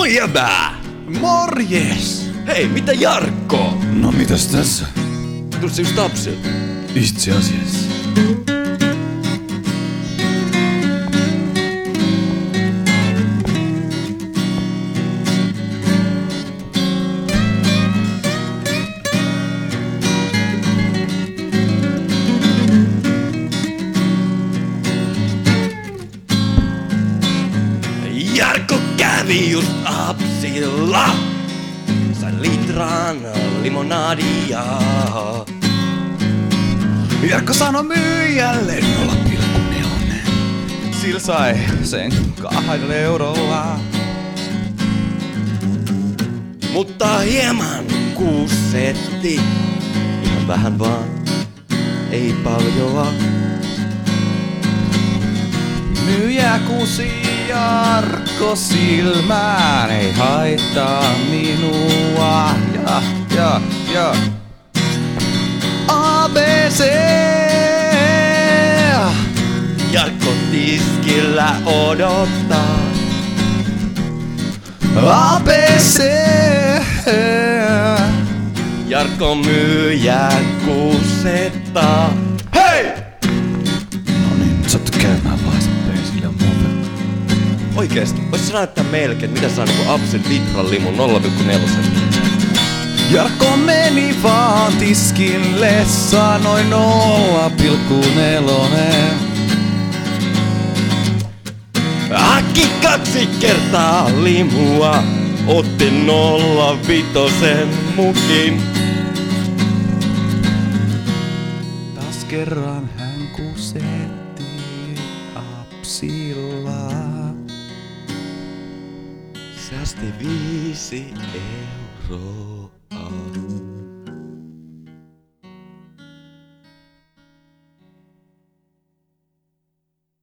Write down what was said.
Moi jäbää! Morjes! Hei, mitä Jarkko? No mitäs tässä? Tulit sä just Apsilta? Itse asiassa. Jarkko kävi just Apsilla. Sain litran limonadia. Jarkko sanoi myyjälle 0,4. Sillä sai sen 2 eurolla. Mutta hieman kuusetti. Ihan vähän vaan, ei paljoa. Myyjä kuusi Jarkko silmään, ei haittaa minua. Ja. ABC. Jarkko tiskillä odottaa. ABC. Jarkko myyjä kuusettaa. Hei! No niin, nyt sattu käymään vaiheessa persille on muuta. Oikeesti, vois sä näyttää meillekin, mitä saa niinku Apsin litran limun 0,4. Jarkko meni vaan tiskille, sanoi 0,4. Haki 2 kertaa limua, otti 0,5 mukin. Taas kerran hän kusetti Apsilla. Säästi 5 euroa.